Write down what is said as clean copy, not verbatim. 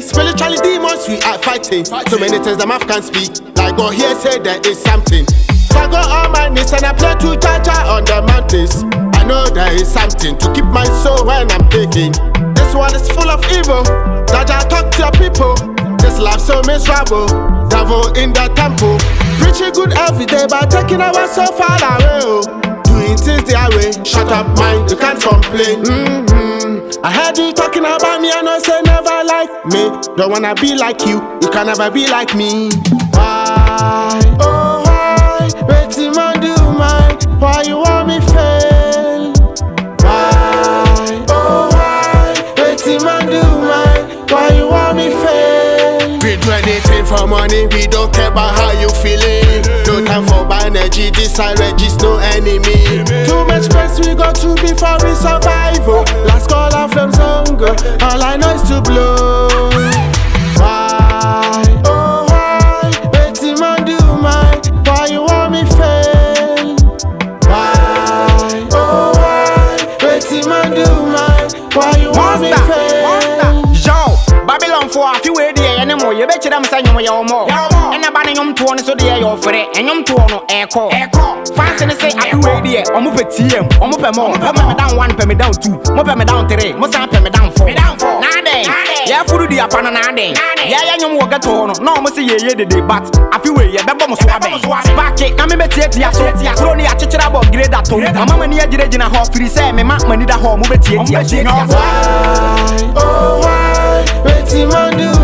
Spiritually demons we are fighting. So many things the mouth can't speak. Like God here say there is something. So I go on my knees and I pray to Jaja on the mountains. I know there is something to keep my soul when I'm taking. This world is full of evil. Jaja talk to your people. This life so miserable. Devil in the temple. Preaching good every day but taking our so far away. Oh. Doing things their way. Shut up mind, you can't complain. I heard you talking about me, I know say never like me. Don't wanna be like you, you can never be like me. Why? Oh why? Waiting man do mine. Why you want me fail? Why? Oh why? Waiting man do mine. Why you want me fail? We do anything for money, we don't care about how you feeling. No time for bad energy, this silence is no enemy. Too much stress we got to before we survive. Oh. Last call of them song, all I know is to blow. Why? Oh why? Waiting man do mine. Why you want me fail? Why? Oh why? Waiting man do mine. Why you want me fail? Yo, Babylon for a few days anymore. You bet you them say you more. And a banning to one so they are for it. And you to no echo. Fast and say a few days. Omo pe TM, omo pe more. Omo me down one, pe me down two. Mo pe me down three. Mo san pe me down four. Nade. Yeah, furu di apana nade. Yeah, you mo get to no. No, mo say ye de but a few way ye bebo mo so abe. Back it. Na me tie so. Throw ni a chichira about grade that to. Mama ni agire gina ho free say me ma mani da ho mo be tie. Oh why? Waiting man do